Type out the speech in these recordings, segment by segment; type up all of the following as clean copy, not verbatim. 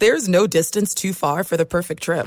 There's no distance too far for the perfect trip.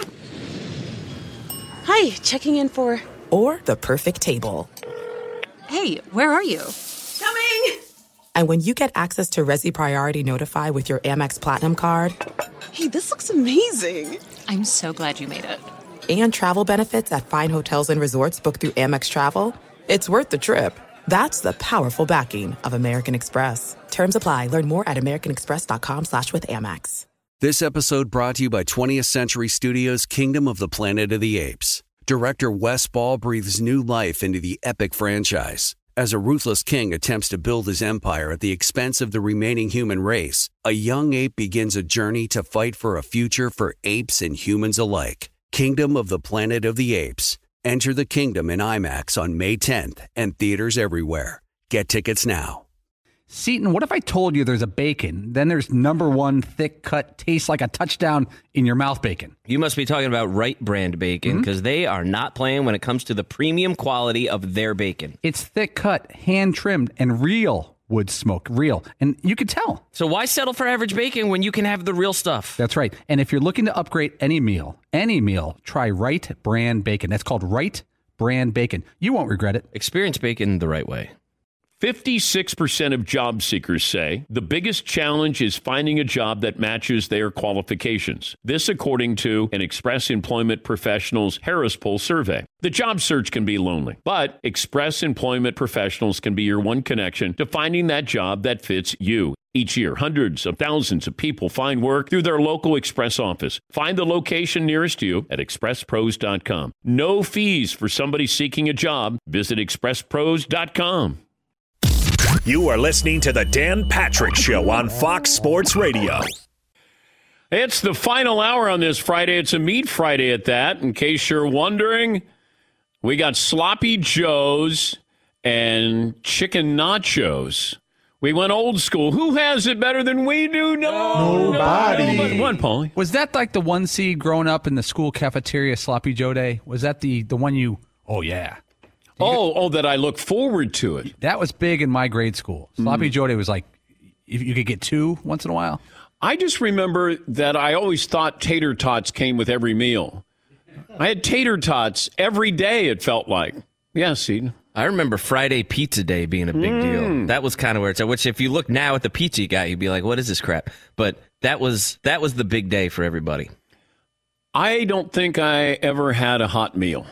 Hi, checking in for... Or the perfect table. Hey, where are you? Coming! And when you get access to Resi Priority Notify with your Amex Platinum card... Hey, this looks amazing. I'm so glad you made it. And travel benefits at fine hotels and resorts booked through Amex Travel, it's worth the trip. That's the powerful backing of American Express. Terms apply. Learn more at americanexpress.com/withAmex. This episode brought to you by 20th Century Studios' Kingdom of the Planet of the Apes. Director Wes Ball breathes new life into the epic franchise. As a ruthless king attempts to build his empire at the expense of the remaining human race, a young ape begins a journey to fight for a future for apes and humans alike. Kingdom of the Planet of the Apes. Enter the kingdom in IMAX on May 10th and theaters everywhere. Get tickets now. Seton, what if I told you there's a bacon, then there's number one thick cut, tastes like a touchdown in your mouth bacon? You must be talking about Wright brand bacon, because they are not playing when it comes to the premium quality of their bacon. It's thick cut, hand trimmed, and real wood smoke, real. And you can tell. So why settle for average bacon when you can have the real stuff? That's right. And if you're looking to upgrade any meal, try Wright brand bacon. That's called Wright brand bacon. You won't regret it. Experience bacon the right way. 56% of job seekers say the biggest challenge is finding a job that matches their qualifications. This according to an Express Employment Professionals Harris Poll survey. The job search can be lonely, but Express Employment Professionals can be your one connection to finding that job that fits you. Each year, hundreds of thousands of people find work through their local Express office. Find the location nearest you at expresspros.com. No fees for somebody seeking a job. Visit expresspros.com. You are listening to the Dan Patrick Show on Fox Sports Radio. It's the final hour on this Friday. It's a meat Friday at that. In case you're wondering, we got sloppy joes and chicken nachos. We went old school. Who has it better than we do? Nobody. One, Paulie. Was that like the 1C growing up in the school cafeteria, Sloppy Joe Day? Was that the one you, oh yeah. That I look forward to it. That was big in my grade school. Sloppy Joe Day was like, if you could get two once in a while. I just remember that I always thought tater tots came with every meal. I had tater tots every day, it felt like. Yeah, see. I remember Friday Pizza Day being a big deal. That was kind of where it's at, which if you look now at the pizza you got, you'd be like, what is this crap? But that was the big day for everybody. I don't think I ever had a hot meal.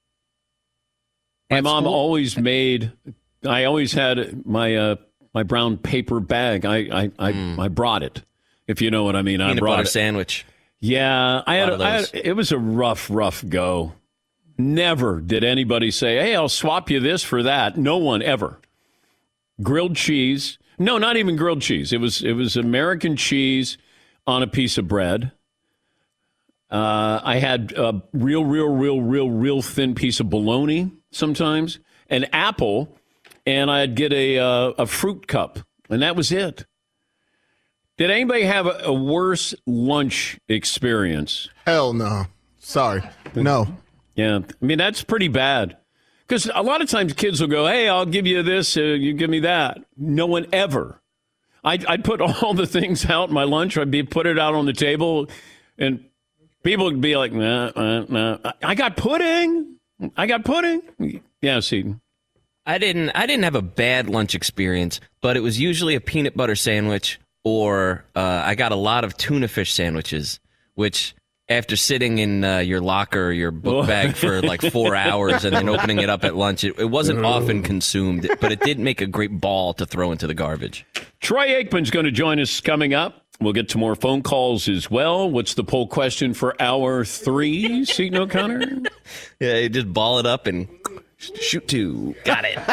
My mom always made. I always had my brown paper bag. I brought it, if you know what I mean. Peanut butter sandwich. Yeah, I had. It was a rough go. Never did anybody say, "Hey, I'll swap you this for that." No one ever. Grilled cheese. No, not even grilled cheese. It was American cheese on a piece of bread. I had a real thin piece of bologna sometimes, an apple, and I'd get a fruit cup, and that was it. Did anybody have a worse lunch experience? Hell no. Sorry. No. Yeah, I mean, that's pretty bad. Because a lot of times kids will go, hey, I'll give you this, you give me that. No one ever. I'd put all the things out in my lunch. I'd put it out on the table, and people would be like, nah. I got pudding. Yeah, see. I didn't have a bad lunch experience, but it was usually a peanut butter sandwich, or I got a lot of tuna fish sandwiches, which after sitting in your locker or your book bag for like 4 hours and then opening it up at lunch, it wasn't often consumed, but it did make a great ball to throw into the garbage. Troy Aikman's going to join us coming up. We'll get to more phone calls as well. What's the poll question for hour 3, Seton O'Connor? Yeah, you just ball it up and shoot 2. Got it.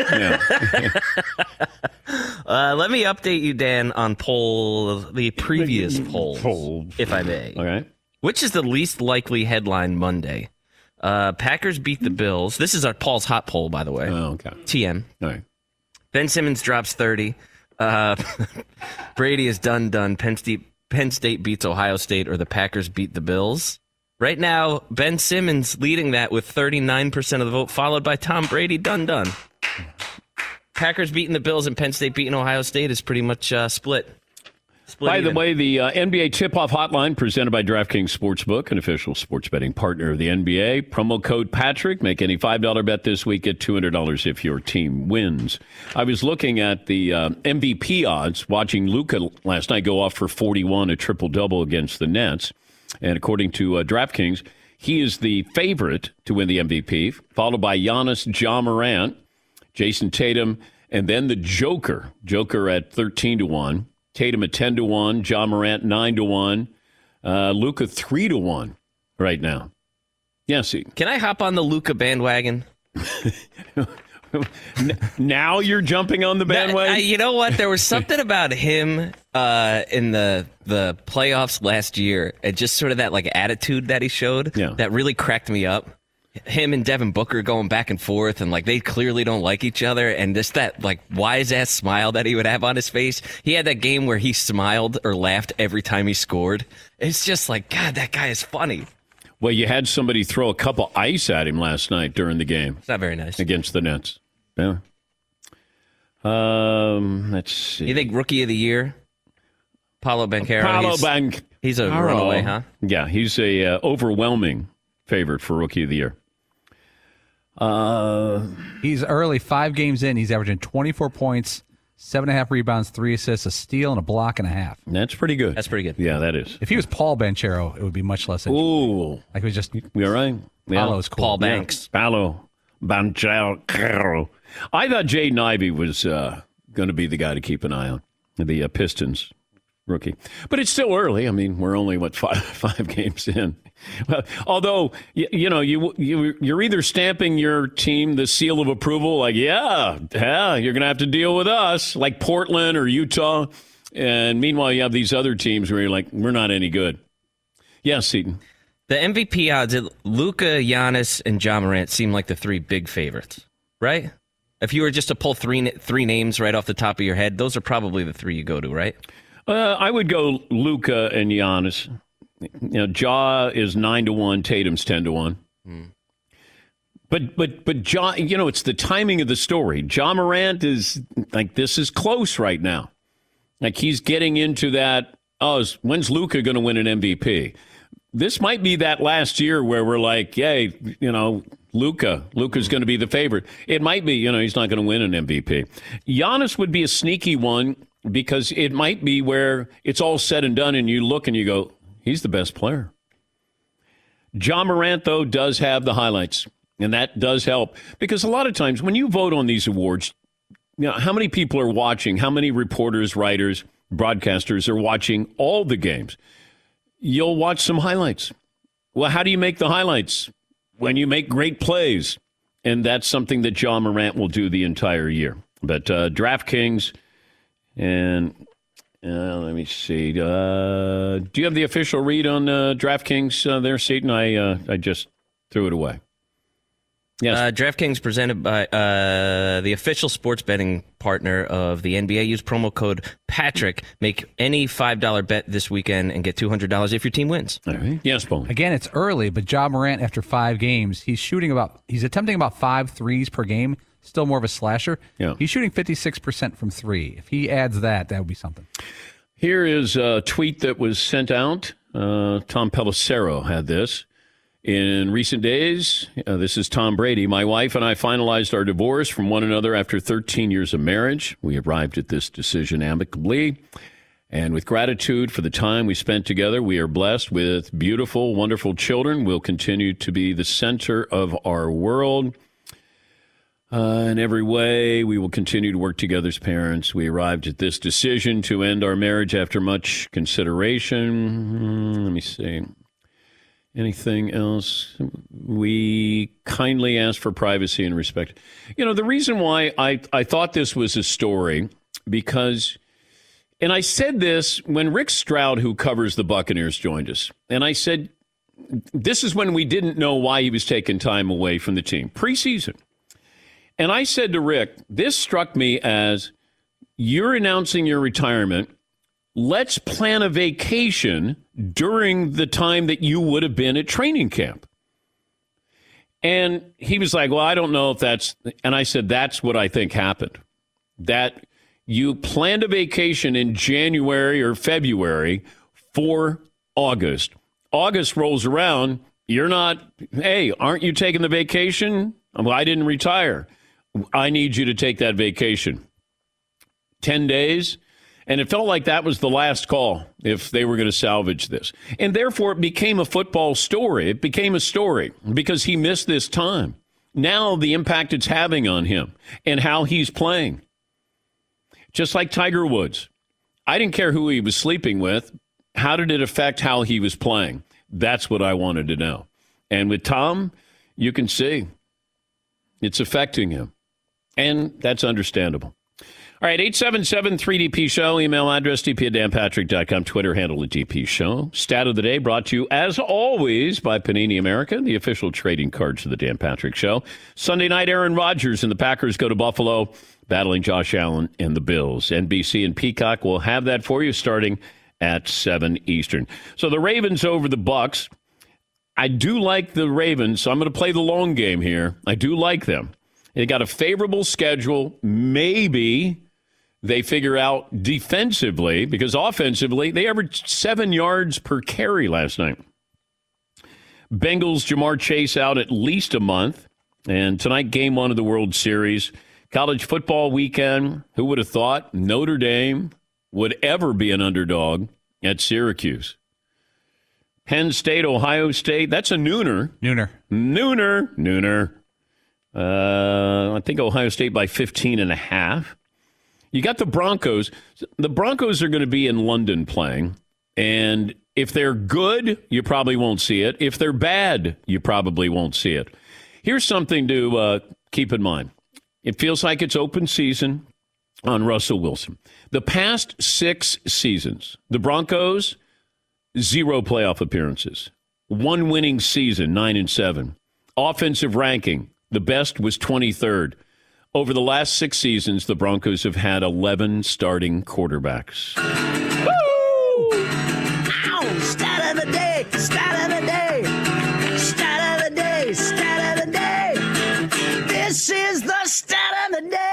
Let me update you, Dan, on the previous polls, if I may. All right. Which is the least likely headline Monday? Packers beat the Bills. This is our Paul's Hot Poll, by the way. Oh, okay. TM. All right. Ben Simmons drops 30. Brady is done. Penn State beats Ohio State, or the Packers beat the Bills. Right now, Ben Simmons leading that with 39% of the vote, followed by Tom Brady, done. Packers beating the Bills and Penn State beating Ohio State is pretty much split. By the way, the NBA tip-off hotline presented by DraftKings Sportsbook, an official sports betting partner of the NBA. Promo code Patrick. Make any $5 bet this week. Get $200 if your team wins. I was looking at the MVP odds, watching Luka last night go off for 41, a triple-double against the Nets. And according to DraftKings, he is the favorite to win the MVP, followed by Giannis, Ja Morant, Jason Tatum, and then the Joker. Joker at 13-1. Tatum at 10-1, Ja Morant 9-1, Luka 3-1 right now. Yeah, see. Can I hop on the Luka bandwagon? Now you're jumping on the bandwagon? You know what? There was something about him in the playoffs last year, and just sort of that like attitude that he showed that really cracked me up. Him and Devin Booker going back and forth, and like they clearly don't like each other, and just that like wise ass smile that he would have on his face. He had that game where he smiled or laughed every time he scored. It's just like, God, that guy is funny. Well, you had somebody throw a cup of ice at him last night during the game. It's not very nice. Against the Nets. Yeah. Let's see. You think Rookie of the Year? Paolo Banchero. He's a runaway, huh? Yeah, he's a overwhelming favorite for Rookie of the Year. He's early, 5 games in. He's averaging 24 points, 7.5 rebounds, 3 assists, a steal, and a block and a half. That's pretty good. That's pretty good. Yeah, that is. If he was Paul Banchero, it would be much less interesting. Ooh. Like it was just... We all right? Yeah. Paolo's cool. Paul Banks. Paolo Banchero. I thought Jaden Ivey was going to be the guy to keep an eye on, the Pistons rookie. But it's still early. I mean, we're only, five games in. Well, although, you're either stamping your team the seal of approval, like, yeah, you're going to have to deal with us, like Portland or Utah. And meanwhile, you have these other teams where you're like, we're not any good. Yeah, Seton. The MVP odds, Luka, Giannis, and Ja Morant seem like the 3 big favorites, right? If you were just to pull three names right off the top of your head, those are probably the 3 you go to, right? I would go Luka and Giannis. Ja is 9-1, Tatum's 10-1. But Ja, it's the timing of the story. Ja Morant is like, this is close right now. Like he's getting into that. When's Luka going to win an MVP? This might be that last year where we're like, hey, Luka's going to be the favorite. It might be, he's not going to win an MVP. Giannis would be a sneaky one because it might be where it's all said and done and you look and you go, he's the best player. Ja Morant, though, does have the highlights, and that does help. Because a lot of times when you vote on these awards, how many people are watching? How many reporters, writers, broadcasters are watching all the games? You'll watch some highlights. Well, how do you make the highlights? When you make great plays. And that's something that Ja Morant will do the entire year. But DraftKings and... let me see. Do you have the official read on DraftKings there, Seton? I just threw it away. Yes. DraftKings presented by the official sports betting partner of the NBA. Use promo code Patrick. Make any $5 bet this weekend and get $200 if your team wins. All right. Yes, Paul. Again, it's early, but Ja Morant, after 5 games, he's attempting about 5 threes per game. Still more of a slasher. Yeah. He's shooting 56% from 3. If he adds that would be something. Here is a tweet that was sent out. Tom Pelissero had this. In recent days, this is Tom Brady. My wife and I finalized our divorce from one another after 13 years of marriage. We arrived at this decision amicably. And with gratitude for the time we spent together, we are blessed with beautiful, wonderful children. We'll continue to be the center of our world. In every way, we will continue to work together as parents. We arrived at this decision to end our marriage after much consideration. Let me see. Anything else? We kindly ask for privacy and respect. The reason why I thought this was a story, because, and I said this when Rick Stroud, who covers the Buccaneers, joined us. And I said, this is when we didn't know why he was taking time away from the team. Preseason. And I said to Rick, this struck me as, you're announcing your retirement. Let's plan a vacation during the time that you would have been at training camp. And he was like, well, I don't know if that's, and I said, that's what I think happened. That You planned a vacation in January or February for August. August rolls around. You're not, hey, aren't you taking the vacation? Well, I didn't retire. I need you to take that vacation. 10 days. And it felt like that was the last call if they were going to salvage this. And therefore, it became a football story. It became a story because he missed this time. Now the impact it's having on him and how he's playing. Just like Tiger Woods. I didn't care who he was sleeping with. How did it affect how he was playing? That's what I wanted to know. And with Tom, you can see it's affecting him. And that's understandable. All right, 877-3DP-SHOW, email address dp@danpatrick.com, Twitter handle @DP-SHOW. Stat of the day brought to you, as always, by Panini America, the official trading cards of the Dan Patrick Show. Sunday night, Aaron Rodgers and the Packers go to Buffalo, battling Josh Allen and the Bills. NBC and Peacock will have that for you starting at 7 Eastern. So the Ravens over the Bucks. I do like the Ravens, so I'm going to play the long game here. I do like them. They got a favorable schedule. Maybe they figure out defensively, because offensively, they averaged 7 yards per carry last night. Bengals, Jamar Chase out at least a month. And tonight, game 1 of the World Series. College football weekend. Who would have thought Notre Dame would ever be an underdog at Syracuse? Penn State, Ohio State. That's a nooner. Nooner. I think Ohio State by 15.5. You got the Broncos. The Broncos are going to be in London playing. And if they're good, you probably won't see it. If they're bad, you probably won't see it. Here's something to keep in mind. It feels like it's open season on Russell Wilson. The past 6 seasons, the Broncos, 0 playoff appearances. 1 winning season, 9-7. Offensive ranking, the best was 23rd. Over the last 6 seasons, the Broncos have had 11 starting quarterbacks. Woo! Ow! Stat of the day! Stat of the day! Stat of the day! Stat of the day! This is the stat of the day!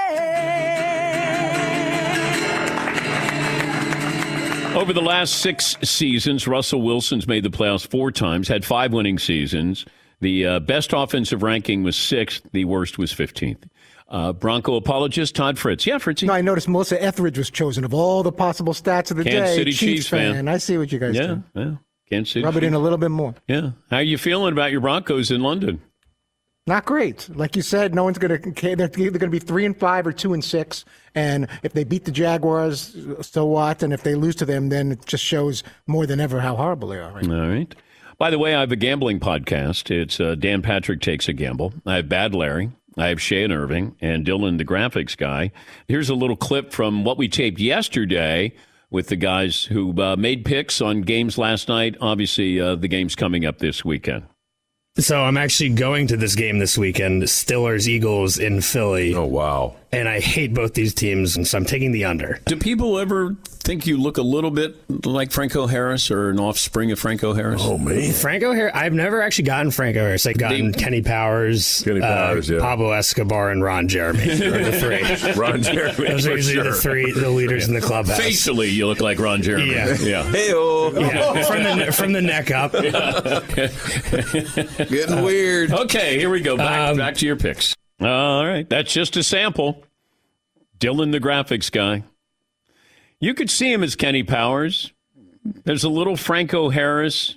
Over the last 6 seasons, Russell Wilson's made the playoffs 4 times, had 5 winning seasons. The best offensive ranking was 6th. The worst was 15th. Bronco apologist Todd Fritz. Yeah, Fritzy. No, I noticed Melissa Etheridge was chosen of all the possible stats of the Kansas day. City Chiefs fan. I see what you guys do. Yeah, Kansas City Rub it Chiefs. in a little bit more. Yeah. How are you feeling about your Broncos in London? Not great. Like you said, no one's going to. They're either going to be 3-5 or 2-6. And if they beat the Jaguars, so what? And if they lose to them, then it just shows more than ever how horrible they are. Right? All right. By the way, I have a gambling podcast. It's Dan Patrick Takes a Gamble. I have Bad Larry. I have Shane Irving and Dylan, the graphics guy. Here's a little clip from what we taped yesterday with the guys who made picks on games last night. Obviously, the game's coming up this weekend. So I'm actually going to this game this weekend, Steelers-Eagles in Philly. Oh, wow. And I hate both these teams, and so I'm taking the under. Do people ever think you look a little bit like Franco Harris or an offspring of Franco Harris? Oh, man. Franco Harris? I've never actually gotten Franco Harris. I've gotten Kenny Powers, yeah. Pablo Escobar, and Ron Jeremy. Are the 3. Ron Jeremy. Those are usually the 3, the leaders in the clubhouse. Facially, you look like Ron Jeremy. Yeah. Hey-oh. Yeah. From the neck up. Getting weird. Okay, here we go. Back to your picks. All right, that's just a sample. Dylan, the graphics guy. You could see him as Kenny Powers. There's a little Franco Harris.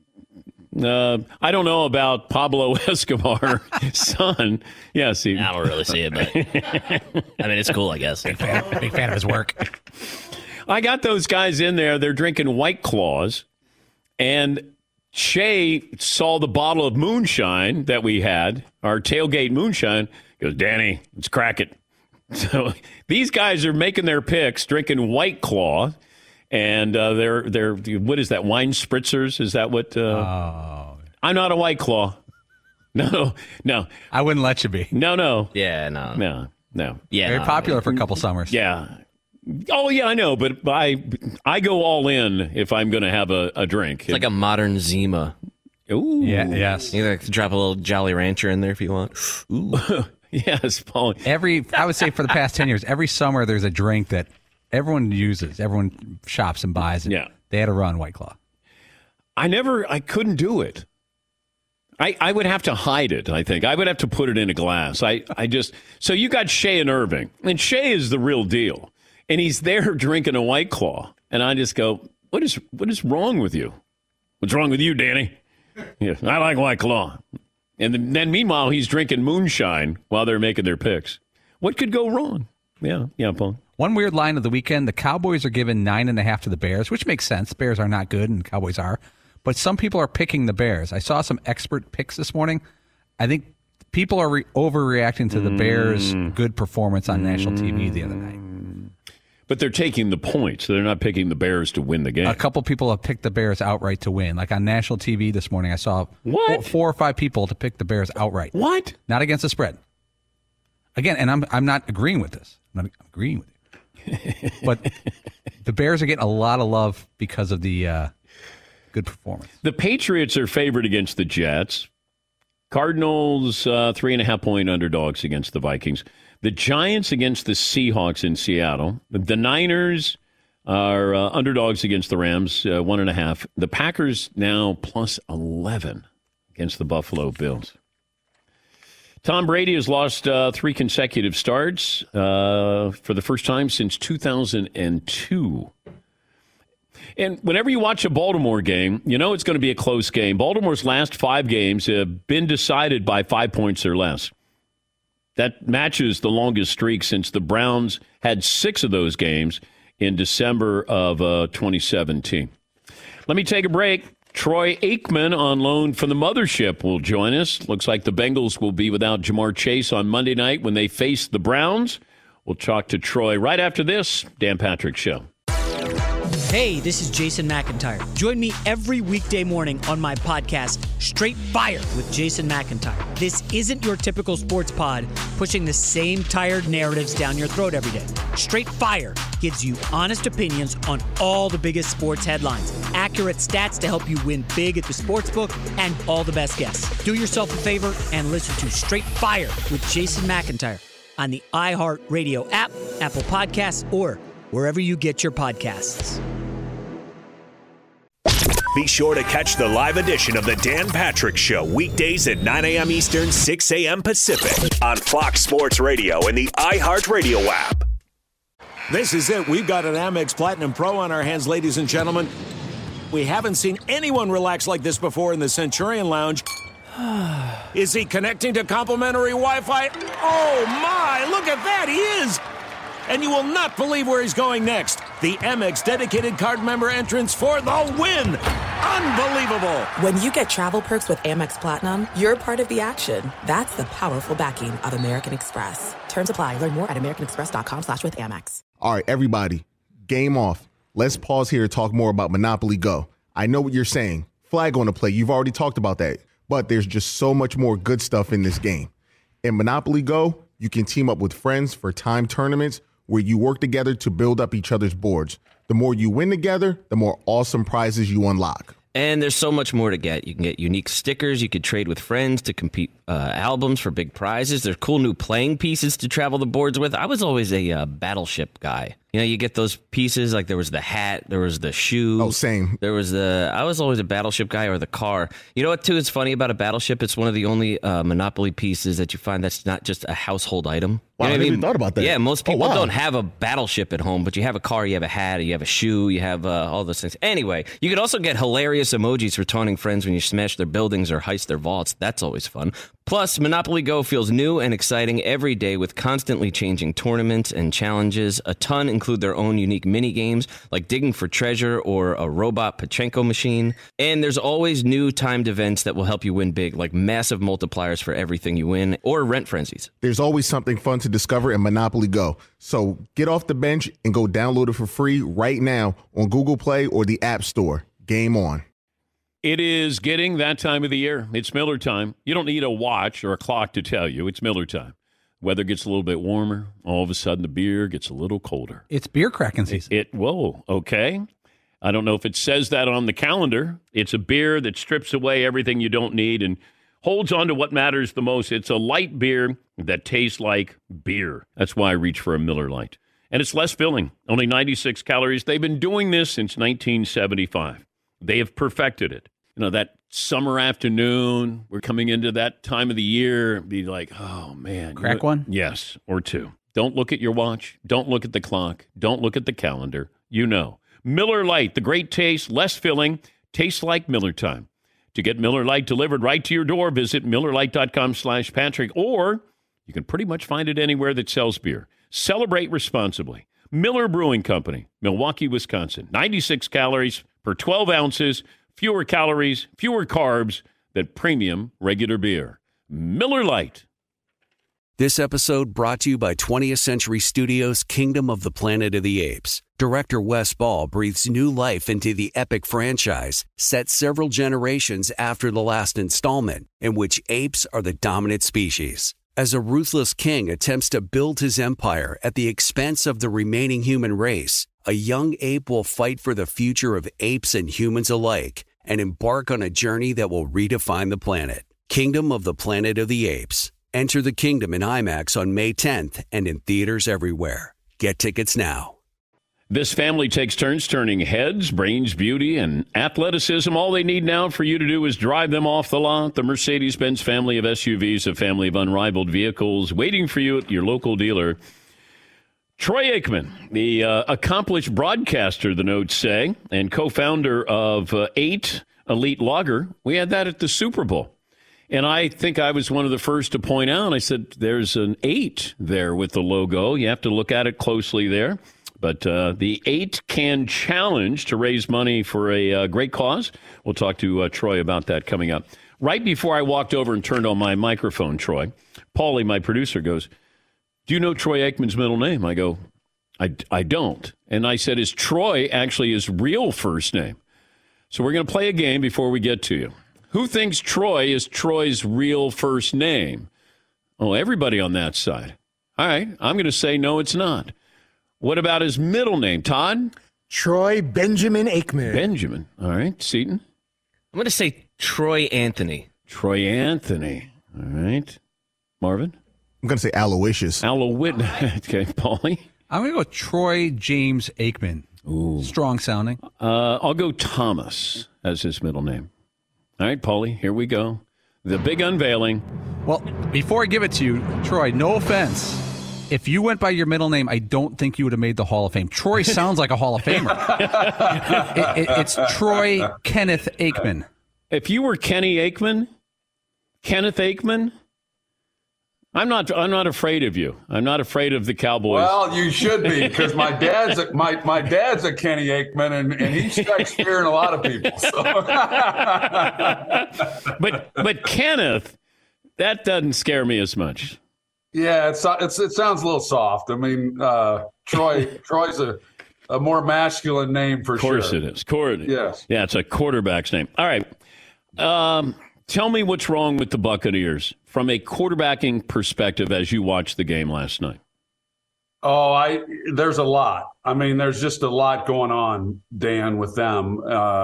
I don't know about Pablo Escobar, son. Yeah, see. I don't really see it, but I mean, it's cool, I guess. Big fan of his work. I got those guys in there. They're drinking White Claws, and Shay saw the bottle of moonshine that we had, our tailgate moonshine. He goes, Danny, let's crack it. So these guys are making their picks, drinking White Claw, and they're what is that? Wine spritzers? Is that what? I'm not a White Claw. No. I wouldn't let you be. No. Yeah, no. Yeah, very popular for a couple summers. Yeah. Oh, yeah, I know, but I go all in if I'm going to have a drink. It's like a modern Zima. Ooh. Yeah, yes. You can drop a little Jolly Rancher in there if you want. Ooh. Yes, Paul. I would say for the past 10 years, every summer there's a drink that everyone uses, everyone shops and buys. Yeah. They had to run White Claw. I couldn't do it. I would have to hide it, I think. I would have to put it in a glass. So you got Shea and Irving, and Shea is the real deal. And he's there drinking a White Claw. And I just go, what is wrong with you? What's wrong with you, Danny? Yeah, I like White Claw. And then meanwhile, he's drinking moonshine while they're making their picks. What could go wrong? Yeah, Paul. One weird line of the weekend, the Cowboys are given 9.5 to the Bears, which makes sense. Bears are not good and Cowboys are. But some people are picking the Bears. I saw some expert picks this morning. I think people are overreacting to the Bears' good performance on national TV the other night. But they're taking the points. They're not picking the Bears to win the game. A couple people have picked the Bears outright to win. Like on national TV this morning, I saw four or five people to pick the Bears outright. What? Not against the spread. Again, and I'm not agreeing with this. I'm not agreeing with you. But the Bears are getting a lot of love because of the good performance. The Patriots are favored against the Jets. Cardinals, 3.5-point underdogs against the Vikings. The Giants against the Seahawks in Seattle. The Niners are underdogs against the Rams, 1.5. The Packers now plus 11 against the Buffalo Bills. Tom Brady has lost 3 consecutive starts for the first time since 2002. And whenever you watch a Baltimore game, you know it's going to be a close game. Baltimore's last 5 games have been decided by 5 points or less. That matches the longest streak since the Browns had 6 of those games in December of 2017. Let me take a break. Troy Aikman on loan from the mothership will join us. Looks like the Bengals will be without Jamar Chase on Monday night when they face the Browns. We'll talk to Troy right after this Dan Patrick Show. Hey, this is Jason McIntyre. Join me every weekday morning on my podcast, Straight Fire with Jason McIntyre. This isn't your typical sports pod pushing the same tired narratives down your throat every day. Straight Fire gives you honest opinions on all the biggest sports headlines, accurate stats to help you win big at the sportsbook, and all the best guests. Do yourself a favor and listen to Straight Fire with Jason McIntyre on the iHeartRadio app, Apple Podcasts, or wherever you get your podcasts. Be sure to catch the live edition of the Dan Patrick Show weekdays at 9 a.m. Eastern, 6 a.m. Pacific on Fox Sports Radio and the iHeartRadio app. This is it. We've got an Amex Platinum Pro on our hands, ladies and gentlemen. We haven't seen anyone relax like this before in the Centurion Lounge. Is he connecting to complimentary Wi-Fi? Oh, my. Look at that. He is. And you will not believe where he's going next. The Amex dedicated card member entrance for the win. Unbelievable. When you get travel perks with Amex Platinum, you're part of the action. That's the powerful backing of American Express. Terms apply. Learn more at americanexpress.com/withAmex. All right, everybody, game off. Let's pause here to talk more about Monopoly Go. I know what you're saying. Flag on the play. You've already talked about that. But there's just so much more good stuff in this game. In Monopoly Go, you can team up with friends for timed tournaments where you work together to build up each other's boards. The more you win together, the more awesome prizes you unlock. And there's so much more to get. You can get unique stickers. You could trade with friends to compete albums for big prizes. There's cool new playing pieces to travel the boards with. I was always a Battleship guy. You know, you get those pieces, like there was the hat, there was the shoe. Oh, same. I was always a Battleship guy, or the car. You know what, too, is funny about a Battleship? It's one of the only Monopoly pieces that you find that's not just a household item. Wow, You know I what never even thought about that. Yeah, most people Oh, wow. don't have a Battleship at home, but you have a car, you have a hat, you have a shoe, you have all those things. Anyway, you could also get hilarious emojis for taunting friends when you smash their buildings or heist their vaults. That's always fun. Plus, Monopoly Go feels new and exciting every day with constantly changing tournaments and challenges. A ton include their own unique mini games like digging for treasure or a robot Pachinko machine. And there's always new timed events that will help you win big, like massive multipliers for everything you win or rent frenzies. There's always something fun to discover in Monopoly Go. So get off the bench and go download it for free right now on Google Play or the App Store. Game on. It is getting that time of the year. It's Miller time. You don't need a watch or a clock to tell you. It's Miller time. Weather gets a little bit warmer. All of a sudden, the beer gets a little colder. It's beer cracking season. Whoa, okay. I don't know if it says that on the calendar. It's a beer that strips away everything you don't need and holds on to what matters the most. It's a light beer that taste like beer. That's why I reach for a Miller Lite. And it's less filling, only 96 calories. They've been doing this since 1975. They have perfected it. You know, that summer afternoon, we're coming into that time of the year, be like, oh, man. Crack one? Yes, or two. Don't look at your watch. Don't look at the clock. Don't look at the calendar. You know. Miller Lite, the great taste, less filling, tastes like Miller time. To get Miller Lite delivered right to your door, visit MillerLite.com/Patrick, or you can pretty much find it anywhere that sells beer. Celebrate responsibly. Miller Brewing Company, Milwaukee, Wisconsin. 96 calories per 12 ounces, fewer calories, fewer carbs than premium regular beer. Miller Lite. This episode brought to you by 20th Century Studios' Kingdom of the Planet of the Apes. Director Wes Ball breathes new life into the epic franchise, set several generations after the last installment, in which apes are the dominant species. As a ruthless king attempts to build his empire at the expense of the remaining human race, a young ape will fight for the future of apes and humans alike and embark on a journey that will redefine the planet. Kingdom of the Planet of the Apes. Enter the kingdom in IMAX on May 10th and in theaters everywhere. Get tickets now. This family takes turns turning heads, brains, beauty, and athleticism. All they need now for you to do is drive them off the lot. The Mercedes-Benz family of SUVs, a family of unrivaled vehicles, waiting for you at your local dealer. Troy Aikman, the accomplished broadcaster, the notes say, and co-founder of 8 Elite Lager. We had that at the Super Bowl. And I think I was one of the first to point out, I said, there's an 8 there with the logo. You have to look at it closely there. But the 8-can challenge to raise money for a great cause. We'll talk to Troy about that coming up. Right before I walked over and turned on my microphone, Troy, Paulie, my producer, goes, do you know Troy Aikman's middle name? I go, I don't. And I said, is Troy actually his real first name? So we're going to play a game before we get to you. Who thinks Troy is Troy's real first name? Oh, everybody on that side. All right, I'm going to say no, it's not. What about his middle name, Todd? Troy Benjamin Aikman. Benjamin. All right, Seton? I'm going to say Troy Anthony. Troy Anthony. All right. Marvin? I'm going to say Aloysius. Okay, Paulie? I'm going to go Troy James Aikman. Ooh. Strong sounding. I'll go Thomas as his middle name. All right, Paulie, here we go. The big unveiling. Well, before I give it to you, Troy, no offense. If you went by your middle name, I don't think you would have made the Hall of Fame. Troy sounds like a Hall of Famer. It's Troy Kenneth Aikman. If you were Kenny Aikman, Kenneth Aikman, I'm not afraid of you. I'm not afraid of the Cowboys. Well, you should be, because my dad's a Kenny Aikman, and he strikes fear in a lot of people. So. But Kenneth, that doesn't scare me as much. Yeah, it sounds a little soft. I mean, Troy's a more masculine name for sure. Of course it is. Yes. Yeah, it's a quarterback's name. All right. Tell me what's wrong with the Buccaneers from a quarterbacking perspective as you watched the game last night. Oh, there's a lot. I mean, there's just a lot going on, Dan, with them.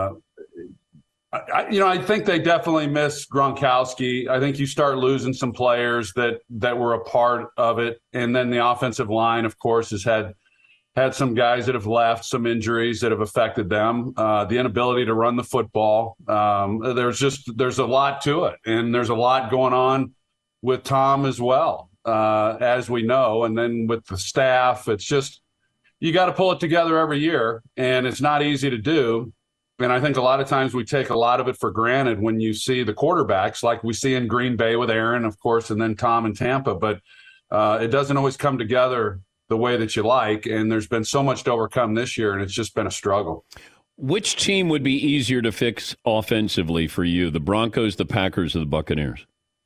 I think they definitely miss Gronkowski. I think you start losing some players that were a part of it. And then the offensive line, of course, has had some guys that have left, some injuries that have affected them, the inability to run the football. There's a lot to it. And there's a lot going on with Tom as well, as we know. And then with the staff, it's just, you got to pull it together every year. And it's not easy to do. And I think a lot of times we take a lot of it for granted when you see the quarterbacks, like we see in Green Bay with Aaron, of course, and then Tom in Tampa. But it doesn't always come together the way that you like. And there's been so much to overcome this year, and it's just been a struggle. Which team would be easier to fix offensively for you, the Broncos, the Packers, or the Buccaneers?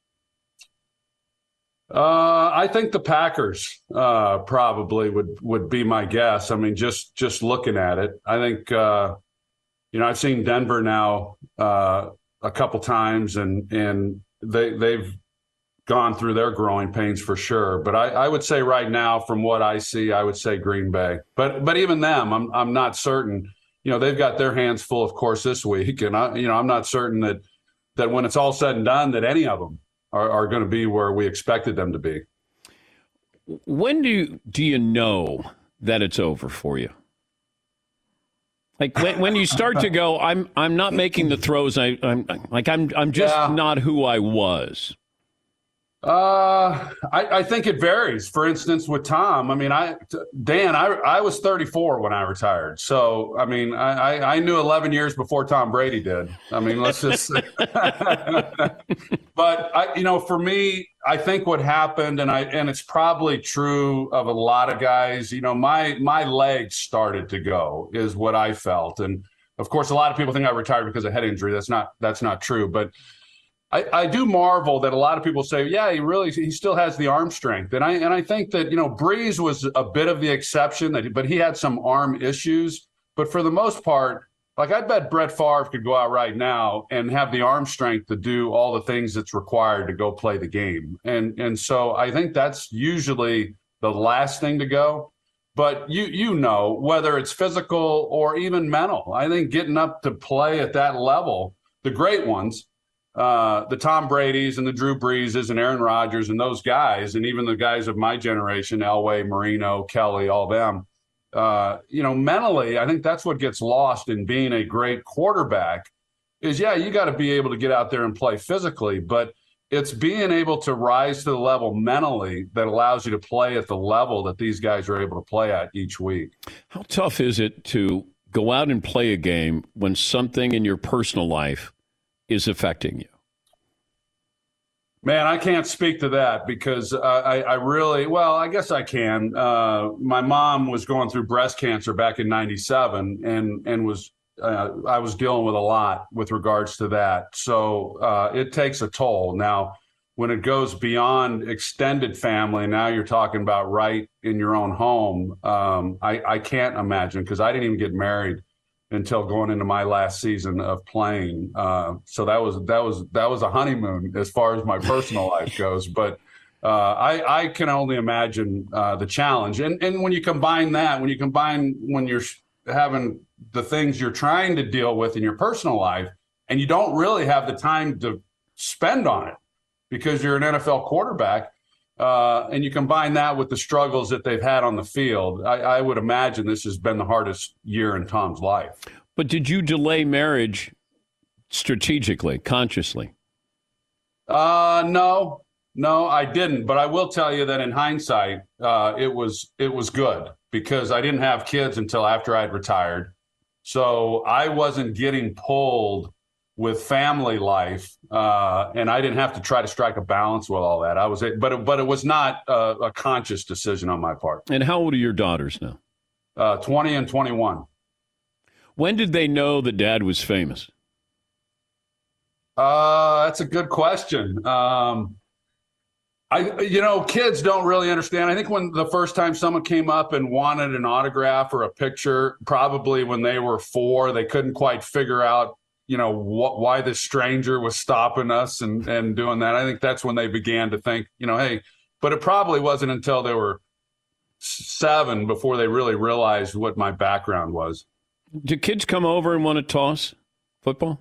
I think the Packers probably would be my guess. I mean, just looking at it, I think I've seen Denver now a couple times, and they've gone through their growing pains for sure. But I would say right now, from what I see, I would say Green Bay. But even them, I'm not certain. They've got their hands full, of course, this week, and I'm not certain that when it's all said and done, that any of them are going to be where we expected them to be. When do you know that it's over for you? Like when you start to go, I'm not making the throws. I'm just not who I was. I think it varies. For instance, with Tom, I mean, Dan, I was 34 when I retired. So, I mean, I knew 11 years before Tom Brady did. I mean, let's just say. But for me, I think what happened, and it's probably true of a lot of guys, my legs started to go is what I felt. And of course, a lot of people think I retired because of head injury. That's not true. But I do marvel that a lot of people say, yeah, he still has the arm strength. And I think that, Breeze was a bit of the exception, but he had some arm issues. But for the most part, like I bet Brett Favre could go out right now and have the arm strength to do all the things that's required to go play the game. And so I think that's usually the last thing to go. But whether it's physical or even mental, I think getting up to play at that level, the great ones, the Tom Bradys and the Drew Breeses and Aaron Rodgers and those guys, and even the guys of my generation, Elway, Marino, Kelly, all them, mentally, I think that's what gets lost in being a great quarterback is, you got to be able to get out there and play physically, but it's being able to rise to the level mentally that allows you to play at the level that these guys are able to play at each week. How tough is it to go out and play a game when something in your personal life is affecting you? Man, I can't speak to that because I guess I can. My mom was going through breast cancer back in '97 and I was dealing with a lot with regards to that. So it takes a toll. Now, when it goes beyond extended family, now you're talking about right in your own home. I can't imagine because I didn't even get married until going into my last season of playing. So that was a honeymoon as far as my personal life goes. But I can only imagine the challenge. And when you combine when you're having the things you're trying to deal with in your personal life, and you don't really have the time to spend on it because you're an NFL quarterback, and you combine that with the struggles that they've had on the field, I would imagine this has been the hardest year in Tom's life. But did you delay marriage strategically, consciously? No, I didn't. But I will tell you that in hindsight, it was good because I didn't have kids until after I'd retired. So I wasn't getting pulled with family life, and I didn't have to try to strike a balance with all that. But it was not a conscious decision on my part. And how old are your daughters now? 20 and 21. When did they know that Dad was famous? That's a good question. Kids don't really understand. I think when the first time someone came up and wanted an autograph or a picture, probably when they were 4, they couldn't quite figure out why this stranger was stopping us and doing that. I think that's when they began to think, hey, but it probably wasn't until they were 7 before they really realized what my background was. Do kids come over and want to toss football?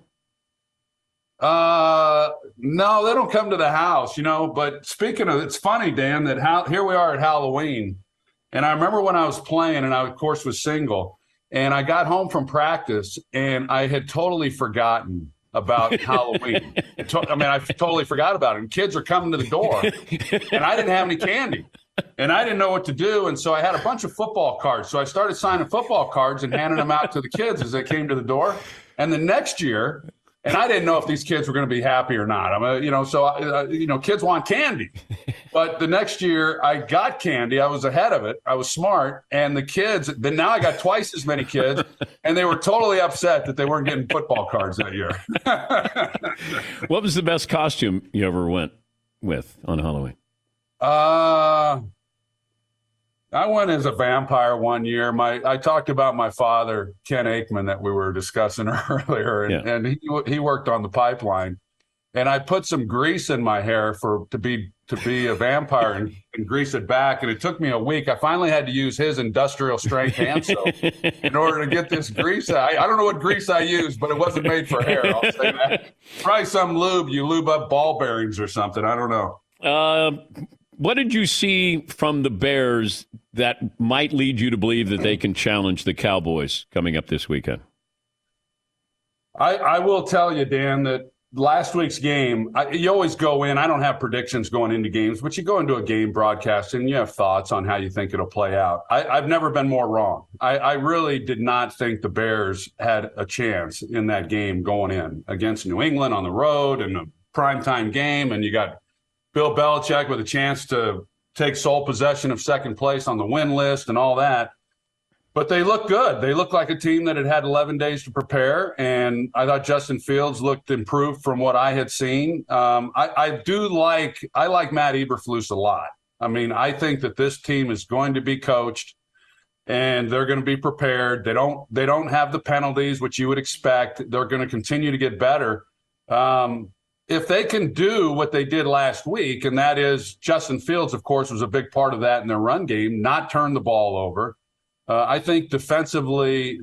No, they don't come to the house, but speaking of, it's funny, Dan, that here we are at Halloween. And I remember when I was playing and I, of course, was single. And I got home from practice, and I had totally forgotten about Halloween. I totally forgot about it. And kids are coming to the door, and I didn't have any candy. And I didn't know what to do, and so I had a bunch of football cards. So I started signing football cards and handing them out to the kids as they came to the door. And the next year, and I didn't know if these kids were going to be happy or not. Kids want candy. But the next year I got candy. I was ahead of it. I was smart. And the kids, then now I got twice as many kids, and they were totally upset that they weren't getting football cards that year. What was the best costume you ever went with on Halloween? I went as a vampire one year. I talked about my father, Ken Aikman, that we were discussing earlier, and he worked on the pipeline. And I put some grease in my hair to be a vampire and grease it back. And it took me a week. I finally had to use his industrial strength hand soap in order to get this grease out. I don't know what grease I used, but it wasn't made for hair. I'll say that. Probably some lube. You lube up ball bearings or something. I don't know. What did you see from the Bears that might lead you to believe that they can challenge the Cowboys coming up this weekend? I will tell you, Dan, that last week's game, you always go in. I don't have predictions going into games, but you go into a game broadcast and you have thoughts on how you think it'll play out. I've never been more wrong. I really did not think the Bears had a chance in that game going in against New England on the road in a primetime game, and you got Bill Belichick with a chance to take sole possession of second place on the win list and all that. But they look good. They look like a team that had 11 days to prepare, and I thought Justin Fields looked improved from what I had seen. I like Matt Eberflus a lot. I mean, I think that this team is going to be coached, and they're going to be prepared. They don't have the penalties, which you would expect. They're going to continue to get better. If they can do what they did last week, and that is Justin Fields, of course, was a big part of that in their run game, not turn the ball over. I think defensively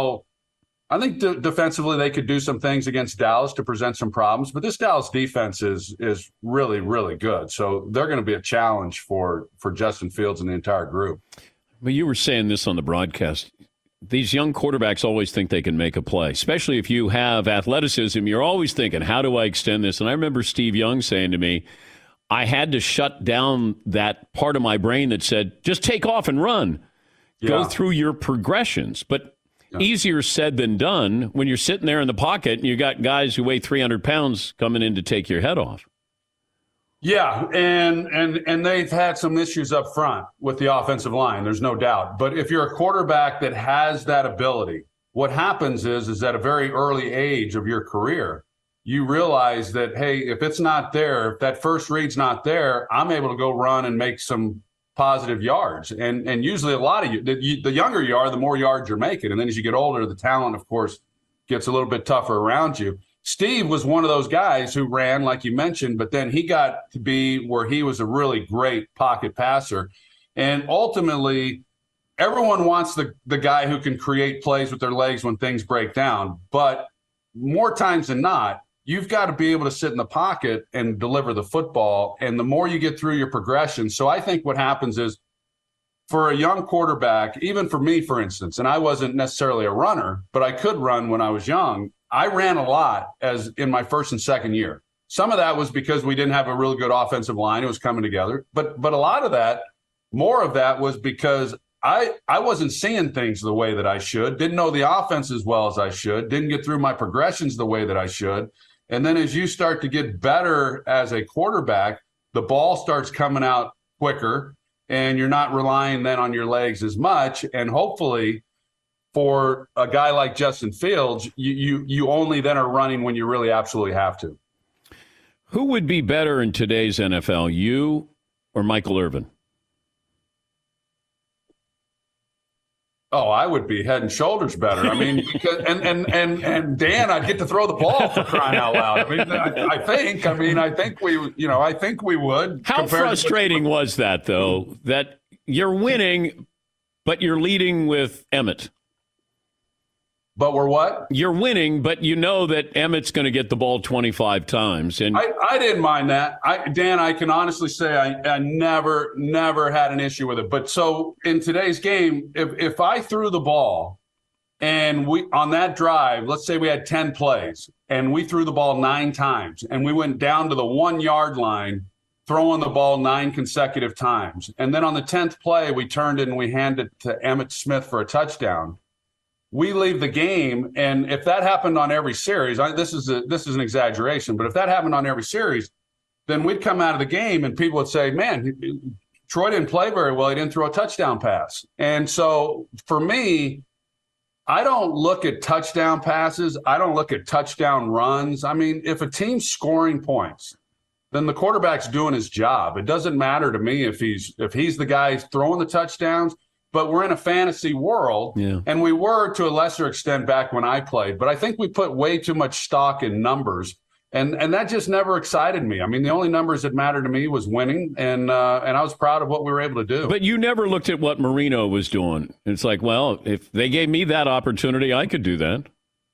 defensively they could do some things against Dallas to present some problems, but this Dallas defense is really, really good. So they're going to be a challenge for Justin Fields and the entire group. Well, you were saying this on the broadcast. These young quarterbacks always think they can make a play, especially if you have athleticism. You're always thinking, how do I extend this? And I remember Steve Young saying to me, I had to shut down that part of my brain that said, just take off and run. Go through your progressions. But easier said than done when you're sitting there in the pocket and you got guys who weigh 300 pounds coming in to take your head off. Yeah, and they've had some issues up front with the offensive line, there's no doubt. But if you're a quarterback that has that ability, what happens is at a very early age of your career, you realize that, hey, if it's not there, if that first read's not there, I'm able to go run and make some positive yards. And usually a lot of you, the younger you are, the more yards you're making. And then as you get older, the talent, of course, gets a little bit tougher around you. Steve was one of those guys who ran, like you mentioned, but then he got to be where he was a really great pocket passer. And ultimately, everyone wants the guy who can create plays with their legs when things break down. But more times than not, you've got to be able to sit in the pocket and deliver the football. And the more you get through your progression. So I think what happens is for a young quarterback, even for me, for instance, and I wasn't necessarily a runner, but I could run when I was young. I ran a lot as in my first and second year. Some of that was because we didn't have a really good offensive line. It was coming together. But a lot of that, more of that was because I wasn't seeing things the way that I should, didn't know the offense as well as I should, didn't get through my progressions the way that I should. And then as you start to get better as a quarterback, the ball starts coming out quicker and you're not relying then on your legs as much. And hopefully for a guy like Justin Fields, you only then are running when you really absolutely have to. Who would be better in today's NFL, you or Michael Irvin? Oh, I would be head and shoulders better. I mean, because, and Dan, I'd get to throw the ball for crying out loud. I mean, I think we would. How frustrating was that, though, that you're winning, but you're leading with Emmett? But we're what? You're winning, but you know that Emmett's going to get the ball 25 times. And I didn't mind that. Dan, I can honestly say I never had an issue with it. But so in today's game, if I threw the ball and we on that drive, let's say we had 10 plays and we threw the ball 9 times and we went down to the 1 yard line, throwing the ball 9 consecutive times. And then on the 10th play, we turned it and we handed it to Emmitt Smith for a touchdown. We leave the game, and if that happened on every series, this is an exaggeration, but if that happened on every series, then we'd come out of the game and people would say, man, Troy didn't play very well. He didn't throw a touchdown pass. And so for me, I don't look at touchdown passes. I don't look at touchdown runs. I mean, if a team's scoring points, then the quarterback's doing his job. It doesn't matter to me if he's the guy throwing the touchdowns. But we're in a fantasy world, and we were to a lesser extent back when I played. But I think we put way too much stock in numbers, and that just never excited me. I mean, the only numbers that mattered to me was winning, and I was proud of what we were able to do. But you never looked at what Marino was doing. It's like, well, if they gave me that opportunity, I could do that.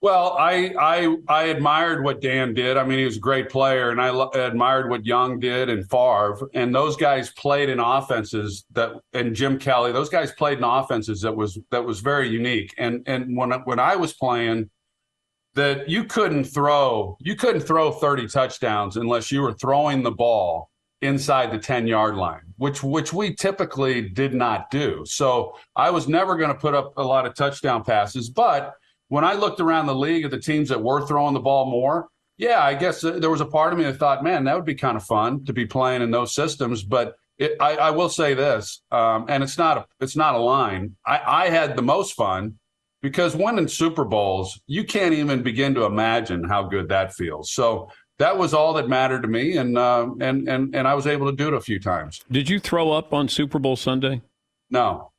Well, I admired what Dan did. I mean, he was a great player, and I admired what Young did and Favre. And those guys played in offenses and Jim Kelly, those guys played in offenses that was very unique. And when I was playing, that you couldn't throw 30 touchdowns unless you were throwing the ball inside the 10-yard line, which we typically did not do. So I was never going to put up a lot of touchdown passes, but when I looked around the league at the teams that were throwing the ball more, yeah, I guess there was a part of me that thought, man, that would be kind of fun to be playing in those systems. But I will say this, and it's not a line. I had the most fun because winning Super Bowls, you can't even begin to imagine how good that feels. So that was all that mattered to me, and I was able to do it a few times. Did you throw up on Super Bowl Sunday? No,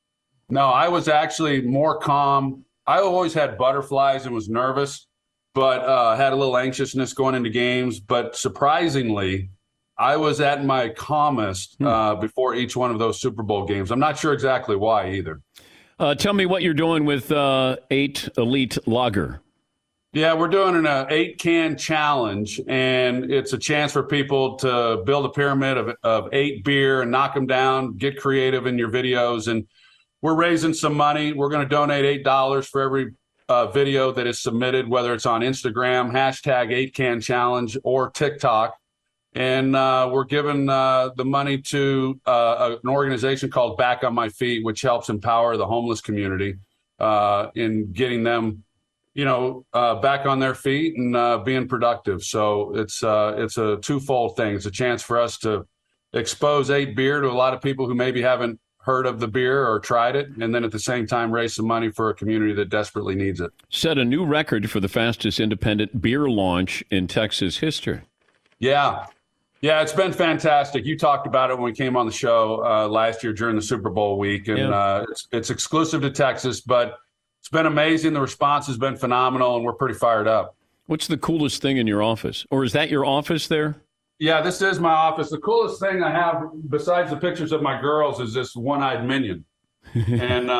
I was actually more calm. I always had butterflies and was nervous, but had a little anxiousness going into games. But surprisingly, I was at my calmest before each one of those Super Bowl games. I'm not sure exactly why either. Tell me what you're doing with 8 Elite Lager. Yeah, we're doing an 8-can challenge, and it's a chance for people to build a pyramid of 8 beer and knock them down, get creative in your videos, and we're raising some money. We're going to donate $8 for every video that is submitted, whether it's on Instagram, #8can challenge, or TikTok. And we're giving the money to an organization called Back on My Feet, which helps empower the homeless community in getting them, back on their feet and being productive. So it's a twofold thing. It's a chance for us to expose 8 beer to a lot of people who maybe haven't heard of the beer or tried it, and then at the same time raise some money for a community that desperately needs it. Set a new record for the fastest independent beer launch in Texas history. Yeah, it's been fantastic. You talked about it when we came on the show last year during the Super Bowl week, and it's exclusive to Texas, but it's been amazing. The response has been phenomenal, and we're pretty fired up. What's the coolest thing in your office? Or is that your office there? Yeah, this is my office. The coolest thing I have, besides the pictures of my girls, is this one-eyed minion. And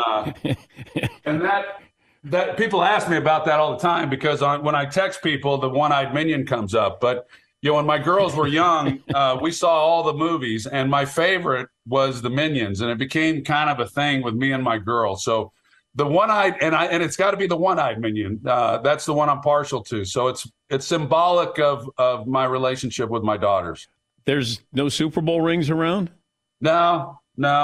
that people ask me about that all the time because when I text people, the one-eyed minion comes up. But when my girls were young, we saw all the movies, and my favorite was the Minions, and it became kind of a thing with me and my girls. So the one-eyed, and it's got to be the one-eyed minion. That's the one I'm partial to. So it's symbolic of my relationship with my daughters. There's no Super Bowl rings around? No.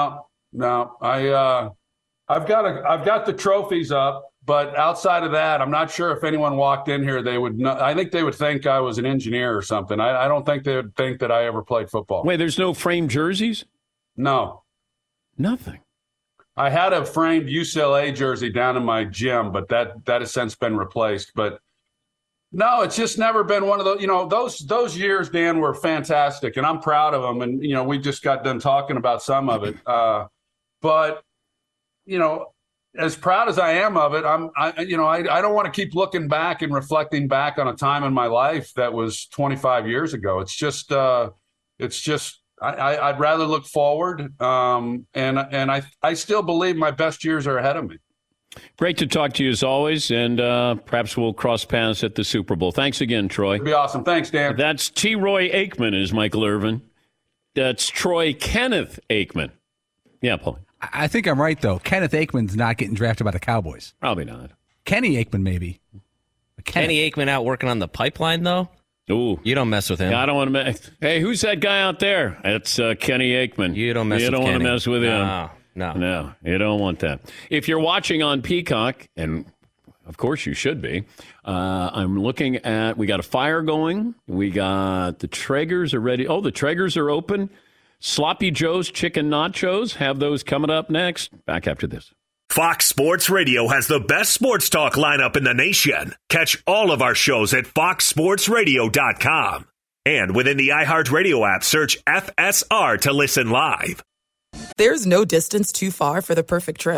I've got the trophies up, but outside of that, I'm not sure if anyone walked in here, they would know. I think they would think I was an engineer or something. I don't think they would think that I ever played football. Wait, there's no framed jerseys? No. Nothing. I had a framed UCLA jersey down in my gym, but that has since been replaced. But no, it's just never been one of those. Those years, Dan, were fantastic, and I'm proud of them. And we just got done talking about some of it. But as proud as I am of it, I don't want to keep looking back and reflecting back on a time in my life that was 25 years ago. It's just. I'd rather look forward, and I still believe my best years are ahead of me. Great to talk to you as always, and perhaps we'll cross paths at the Super Bowl. Thanks again, Troy. It'd be awesome. Thanks, Dan. That's T. Roy Aikman, is Michael Irvin. That's Troy Kenneth Aikman. Yeah, Paul. I think I'm right, though. Kenneth Aikman's not getting drafted by the Cowboys. Probably not. Kenny Aikman, maybe. Kenny Aikman out working on the pipeline, though? Ooh. You don't mess with him. Yeah, I don't want to mess. Hey, who's that guy out there? It's Kenny Aikman. You don't mess with Kenny. You don't want to mess with him. No, you don't want that. If you're watching on Peacock, and of course you should be, I'm looking at, we got a fire going. We got the Traegers are ready. Oh, the Traegers are open. Sloppy Joe's Chicken Nachos, have those coming up next. Back after this. Fox Sports Radio has the best sports talk lineup in the nation. Catch all of our shows at foxsportsradio.com. And within the iHeartRadio app, search FSR to listen live. There's no distance too far for the perfect trip.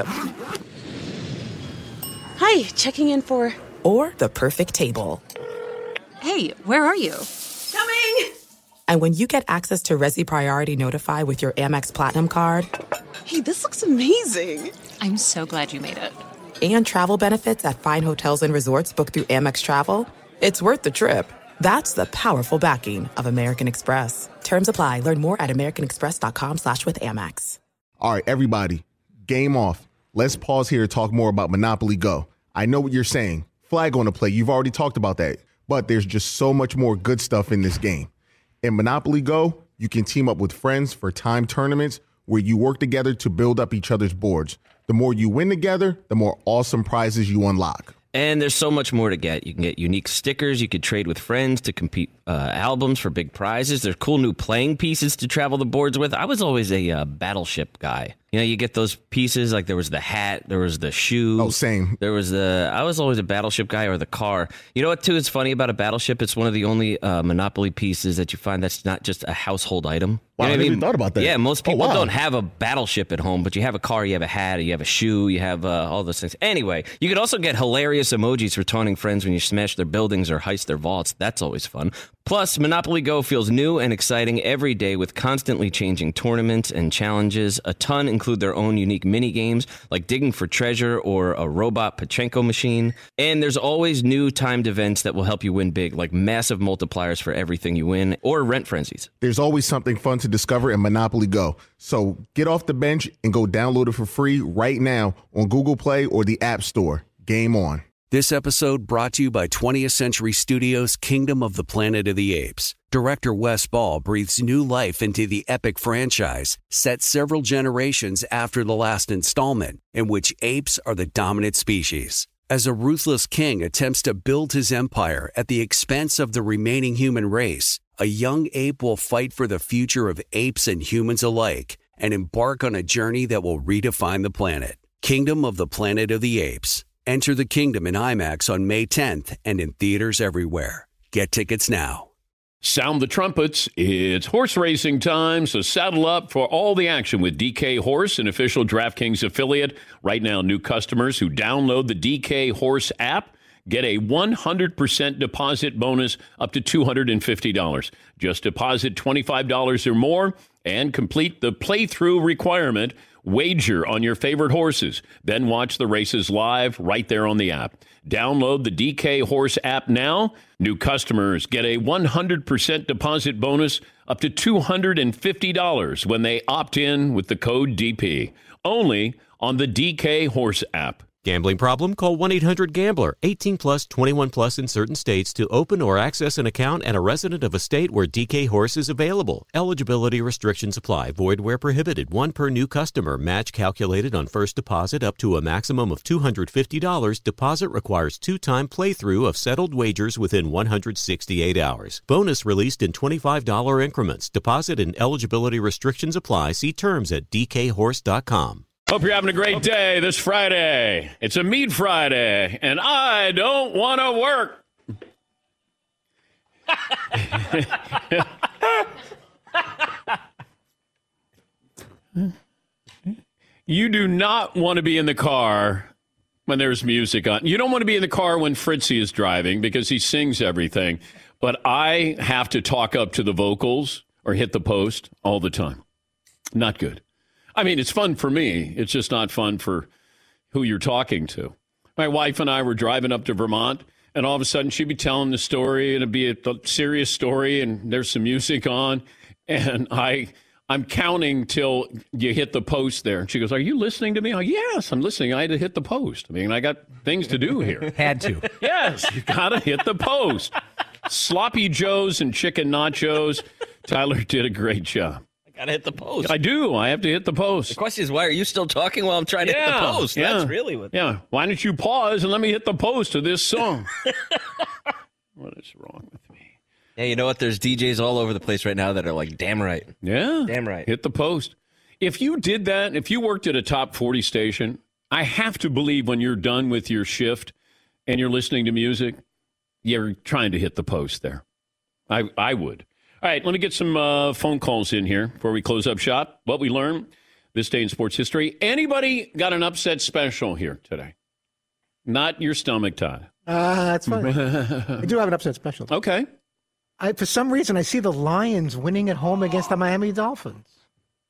Hi, checking in for... Or the perfect table. Hey, where are you? Coming! And when you get access to Resi Priority Notify with your Amex Platinum card... Hey, this looks amazing. I'm so glad you made it. and travel benefits at fine hotels and resorts booked through Amex Travel, it's worth the trip. That's the powerful backing of American Express. Terms apply. Learn more at americanexpress.com/withAmex. All right, everybody, game off. Let's pause here to talk more about Monopoly Go. I know what you're saying. Flag on the play. You've already talked about that. But there's just so much more good stuff in this game. In Monopoly Go, you can team up with friends for timed tournaments where you work together to build up each other's boards. The more you win together, the more awesome prizes you unlock. And there's so much more to get. You can get unique stickers. You could trade with friends to compete albums for big prizes. There's cool new playing pieces to travel the boards with. I was always a Battleship guy. You know, you get those pieces, like there was the hat, there was the shoe. Oh, same. I was always a Battleship guy, or the car. You know what, too, is funny about a Battleship? It's one of the only Monopoly pieces that you find that's not just a household item. Wow, You know I what never even thought about that. Yeah, most people wow. don't have a Battleship at home, but you have a car, you have a hat, you have a shoe, you have all those things. Anyway, you could also get hilarious emojis for taunting friends when you smash their buildings or heist their vaults. That's always fun. Plus, Monopoly Go feels new and exciting every day with constantly changing tournaments and challenges. A ton include their own unique mini games, like digging for treasure or a robot Pachinko machine. And there's always new timed events that will help you win big, like massive multipliers for everything you win, or rent frenzies. There's always something fun to discover in Monopoly Go. So get off the bench and go download it for free right now on Google Play or the App Store. Game on. This episode brought to you by 20th Century Studios' Kingdom of the Planet of the Apes. Director Wes Ball breathes new life into the epic franchise, set several generations after the last installment, in which apes are the dominant species. As a ruthless king attempts to build his empire at the expense of the remaining human race, a young ape will fight for the future of apes and humans alike and embark on a journey that will redefine the planet. Kingdom of the Planet of the Apes. Enter the kingdom in IMAX on May 10th and in theaters everywhere. Get tickets now. Sound the trumpets. It's horse racing time, so saddle up for all the action with DK Horse, an official DraftKings affiliate. Right now, new customers who download the DK Horse app get a 100% deposit bonus up to $250. Just deposit $25 or more and complete the playthrough requirement. Wager on your favorite horses, then watch the races live right there on the app. Download the DK Horse app now. New customers get a 100% deposit bonus up to $250 when they opt in with the code DP. Only on the DK Horse app. Gambling problem? Call 1-800-GAMBLER. 18 plus, 21 plus in certain states to open or access an account and a resident of a state where DK Horse is available. Eligibility restrictions apply. Void where prohibited. One per new customer. Match calculated on first deposit up to a maximum of $250. Deposit requires 2-time playthrough of settled wagers within 168 hours. Bonus released in $25 increments. Deposit and eligibility restrictions apply. See terms at dkhorse.com. Hope you're having a great day this Friday. It's a Meat Friday, and I don't want to work. You do not want to be in the car when there's music on. You don't want to be in the car when Fritzy is driving because he sings everything. But I have to talk up to the vocals or hit the post all the time. Not good. I mean, it's fun for me. It's just not fun for who you're talking to. My wife and I were driving up to Vermont, and all of a sudden she'd be telling the story, and it'd be a serious story, and there's some music on, and I'm counting till you hit the post there. And she goes, "Are you listening to me?" I'm like, "Yes, I'm listening. I had to hit the post. I mean, I got things to do here." Had to. Yes, you got to hit the post. Sloppy Joes and chicken nachos. Tyler did a great job. Gotta hit the post. I do. I have to hit the post. The question is, why are you still talking while I'm trying to hit the post? That's really what. Yeah. Why don't you pause and let me hit the post of this song? What is wrong with me? Yeah, you know what? There's DJs all over the place right now that are like, damn right. Yeah. Damn right. Hit the post. If you did that, if you worked at a top 40 station, I have to believe when you're done with your shift and you're listening to music, you're trying to hit the post there. I would. All right, let me get some phone calls in here before we close up shop. What we learned this day in sports history. Anybody got an upset special here today? Not your stomach, Todd. That's fine. I do have an upset special. Okay. For some reason, I see the Lions winning at home against the Miami Dolphins.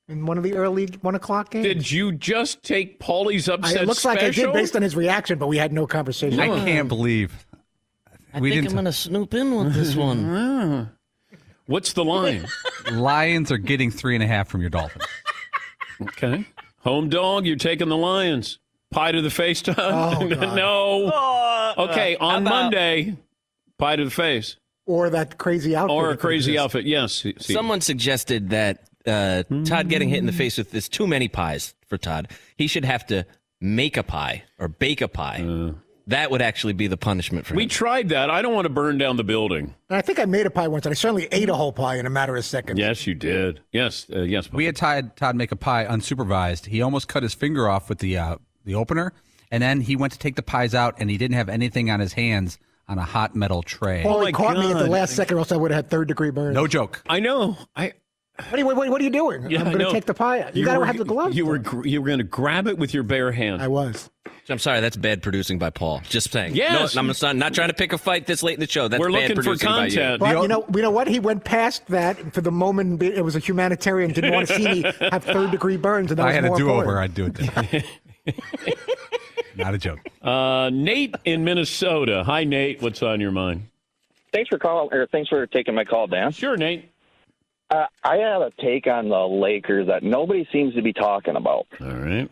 in one of the early 1 o'clock games. Did you just take Paulie's upset It looks like I special? did based on his reaction, but we had no conversation. I can't believe. I think I'm going to snoop in with this one. What's the line? Lions are getting 3.5 from your Dolphins. Okay. Home dog, you're taking the Lions. Pie to the face, Todd? Oh, God. No. Okay, on Monday, pie to the face. Or that crazy outfit. Or a crazy outfit, yes. Someone suggested that Todd getting hit in the face with this too many pies for Todd. He should have to make a pie or bake a pie. That would actually be the punishment for him. We tried that. I don't want to burn down the building. And I think I made a pie once, and I certainly ate a whole pie in a matter of seconds. Yes, you did. Yes. We had Todd make a pie unsupervised. He almost cut his finger off with the opener, and then he went to take the pies out, and he didn't have anything on his hands on a hot metal tray. Paulie caught me at the last second, or else I would have had third-degree burns. No joke. I know. What are you doing? Yeah, I'm going to take the pie out. You got to have the gloves. You were going to grab it with your bare hand. I was. I'm sorry, that's bad producing by Paul. Just saying. Yes. No, I'm not trying to pick a fight this late in the show. That's We're bad looking for producing by you. content. But you know what? He went past that for the moment. It was a humanitarian. Didn't want to see me have third-degree burns. And that I was had a more do-over. important. I'd do it then. Not a joke. Nate in Minnesota. Hi, Nate. What's on your mind? Thanks for taking my call, Dan. Sure, Nate. I have a take on the Lakers that nobody seems to be talking about. All right.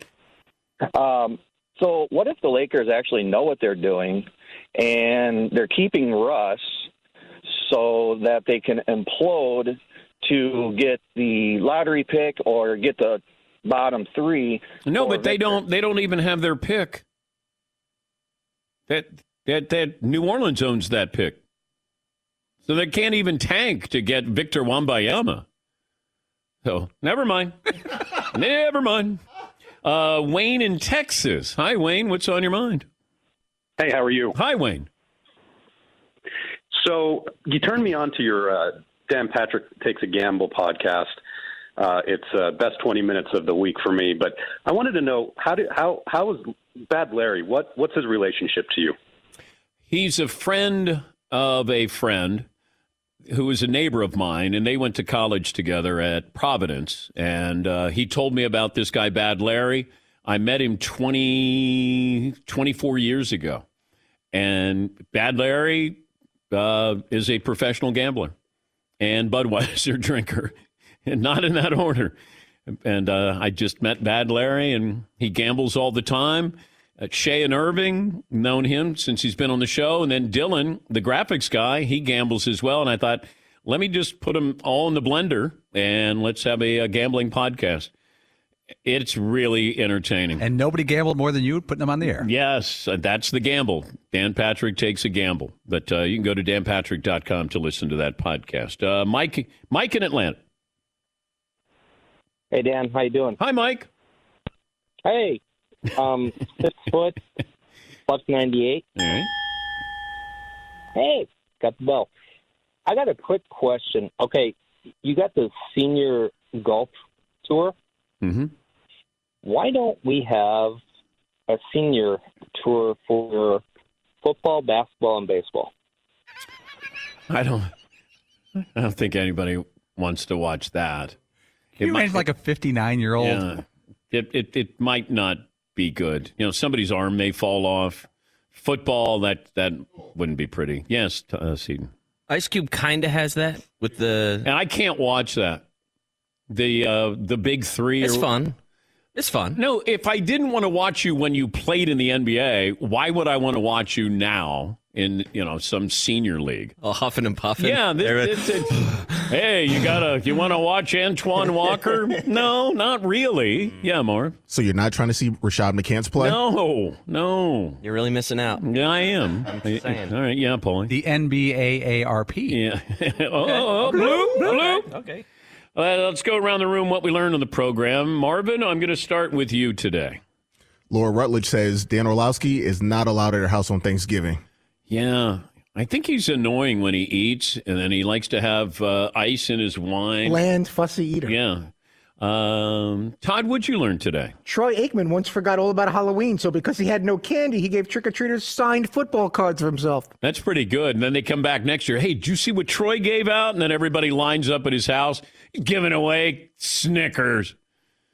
So what if the Lakers actually know what they're doing and they're keeping Russ so that they can implode to get the lottery pick or get the bottom three? No, but they don't even have their pick. That New Orleans owns that pick. So they can't even tank to get Victor Wembanyama. So never mind. Never mind. Wayne in Texas. Hi, Wayne. What's on your mind? Hey, how are you? Hi, Wayne. So you turned me on to your Dan Patrick Takes a Gamble podcast. It's best 20 minutes of the week for me. But I wanted to know, how is Bad Larry? What's his relationship to you? He's a friend of a friend who is a neighbor of mine, and they went to college together at Providence. And he told me about this guy, Bad Larry. I met him 24 years ago. And Bad Larry is a professional gambler and Budweiser drinker, and not in that order. And I just met Bad Larry, and he gambles all the time. Shay and Irving, known him since he's been on the show. And then Dylan, the graphics guy, he gambles as well. And I thought, let me just put them all in the blender and let's have a gambling podcast. It's really entertaining. And nobody gambled more than you putting them on the air. Yes, that's the gamble. Dan Patrick Takes a Gamble. But you can go to danpatrick.com to listen to that podcast. Mike in Atlanta. Hey, Dan. How you doing? Hi, Mike. Hey. 6 foot, plus 98. All right. Hey, got the bell. I got a quick question. Okay, you got the senior golf tour. Mm-hmm. Why don't we have a senior tour for football, basketball, and baseball? I don't think anybody wants to watch that. Can you imagine like a 59-year-old? Yeah, it might not be good. You know, somebody's arm may fall off. Football, that wouldn't be pretty. Yes, Seton. Ice Cube kind of has that with the. And I can't watch that. The big three. It's fun. It's fun. No, if I didn't want to watch you when you played in the NBA, why would I want to watch you now in some senior league? Oh, huffing and puffing. Yeah. Hey, you want to watch Antoine Walker? No, not really. Yeah, Marv. So you're not trying to see Rashad McCants play? No. You're really missing out. Yeah, I am. I'm just saying. All right, yeah, Paulie. The NBAARP. Yeah. Blue. Okay. Let's go around the room what we learned on the program. Marvin, I'm going to start with you today. Laura Rutledge says Dan Orlowski is not allowed at her house on Thanksgiving. Yeah. I think he's annoying when he eats, and then he likes to have ice in his wine. Bland, fussy eater. Yeah. Todd, what'd you learn today? Troy Aikman once forgot all about Halloween, so because he had no candy, he gave trick-or-treaters signed football cards for himself. That's pretty good. And then they come back next year. Hey, did you see what Troy gave out? And then everybody lines up at his house, giving away Snickers.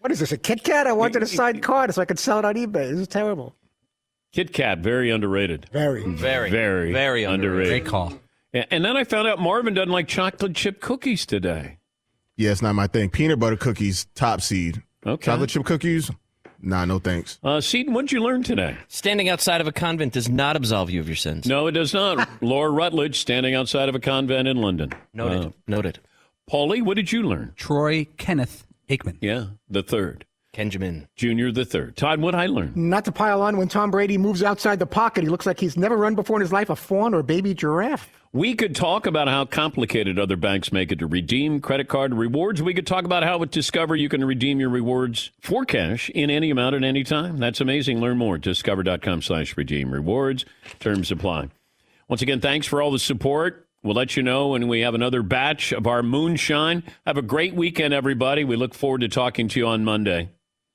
What is this, a Kit Kat? I wanted a signed card so I could sell it on eBay. This is terrible. Kit Kat, very underrated. Very underrated. Great call. And then I found out Marvin doesn't like chocolate chip cookies today. Yeah, it's not my thing. Peanut butter cookies, top seed. Okay. Chocolate chip cookies, nah, no thanks. Seton, what did you learn today? Standing outside of a convent does not absolve you of your sins. No, it does not. Laura Rutledge standing outside of a convent in London. Noted. Paulie, what did you learn? Troy Kenneth Aikman. Yeah, the third. Kenjamin. Junior the third. Todd, what I learned? Not to pile on, when Tom Brady moves outside the pocket, he looks like he's never run before in his life, a fawn or a baby giraffe. We could talk about how complicated other banks make it to redeem credit card rewards. We could talk about how with Discover you can redeem your rewards for cash in any amount at any time. That's amazing. Learn more at discover.com/redeem rewards. Terms apply. Once again, thanks for all the support. We'll let you know when we have another batch of our moonshine. Have a great weekend, everybody. We look forward to talking to you on Monday.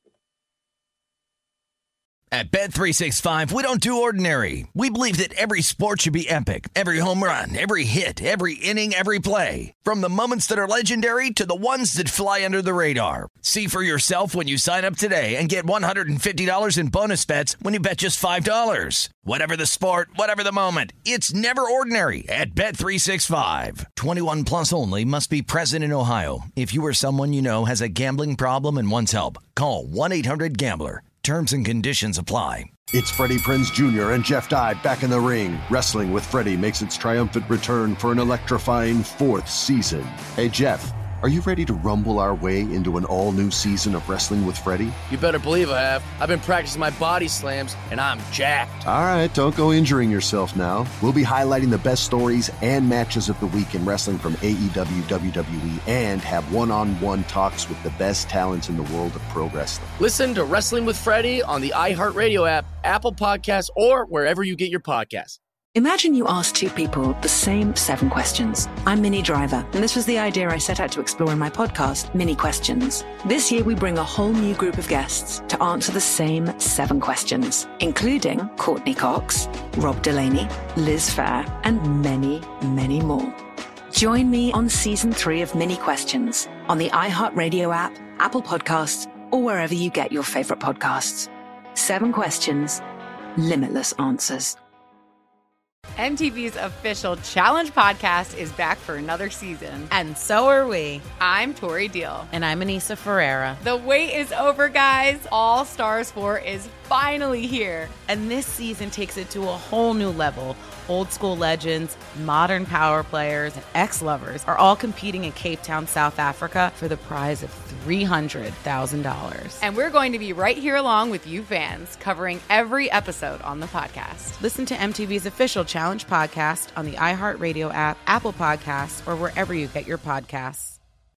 At Bet365, we don't do ordinary. We believe that every sport should be epic. Every home run, every hit, every inning, every play. From the moments that are legendary to the ones that fly under the radar. See for yourself when you sign up today and get $150 in bonus bets when you bet just $5. Whatever the sport, whatever the moment, it's never ordinary at Bet365. 21 plus only. Must be present in Ohio. If you or someone you know has a gambling problem and wants help, call 1-800-GAMBLER. Terms and conditions apply. It's Freddie Prinze Jr. and Jeff Dye back in the ring. Wrestling with Freddie makes its triumphant return for an electrifying 4th season. Hey, Jeff, are you ready to rumble our way into an all-new season of Wrestling with Freddie? You better believe I have. I've been practicing my body slams, and I'm jacked. All right, don't go injuring yourself now. We'll be highlighting the best stories and matches of the week in wrestling from AEW, WWE, and have one-on-one talks with the best talents in the world of pro wrestling. Listen to Wrestling with Freddie on the iHeartRadio app, Apple Podcasts, or wherever you get your podcasts. Imagine you ask two people the same 7 questions. I'm Minnie Driver, and this was the idea I set out to explore in my podcast, Mini Questions. This year, we bring a whole new group of guests to answer the same 7 questions, including Courtney Cox, Rob Delaney, Liz Phair, and many, many more. Join me on Season 3 of Mini Questions on the iHeartRadio app, Apple Podcasts, or wherever you get your favorite podcasts. 7 questions, limitless answers. MTV's official Challenge podcast is back for another season. And so are we. I'm Tori Deal. And I'm Anissa Ferreira. The wait is over, guys. All Stars 4 is finally here. And this season takes it to a whole new level. Old school legends, modern power players, and ex-lovers are all competing in Cape Town, South Africa for the prize of $300,000. And we're going to be right here along with you fans, covering every episode on the podcast. Listen to MTV's official Challenge podcast on the iHeartRadio app, Apple Podcasts, or wherever you get your podcasts.